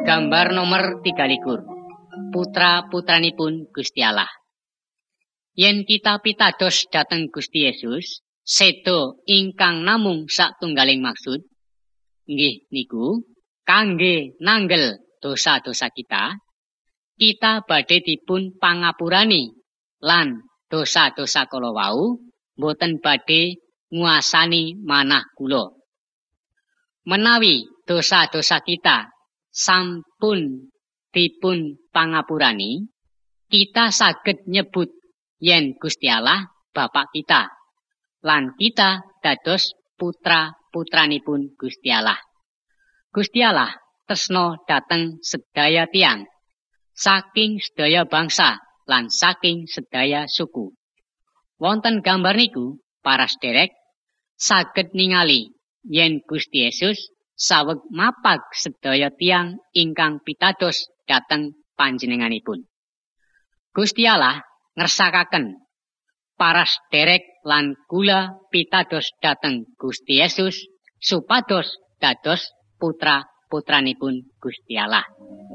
Gambar nomor 23. Putra-putranipun Gusti Allah. Yen kita pitados dhateng Gusti Yesus, sedo ingkang namung satunggaling maksud, inggih niku kangge nanggel dosa-dosa kita badhe dipun pangapurani lan dosa-dosa kala wau boten badhe nguasani manah kula. Menawi dosa-dosa kita sampun dipun pangapurani, kita saged nyebut yen Gusti Allah Bapak kita, lan kita dados putra-putranipun Gusti Allah. Gusti Allah tresna dhateng sedaya tiyang, saking sedaya bangsa lan saking sedaya suku. Wonten gambar niku, para sederek saged ningali yen Gusti Yesus saweg mapag sedaya tiyang ingkang pitados dhateng panjenenganipun. Gusti Allah ngersakaken para sederek lan kula pitados dhateng Gusti Yesus supados dados putra-putranipun Gusti Allah.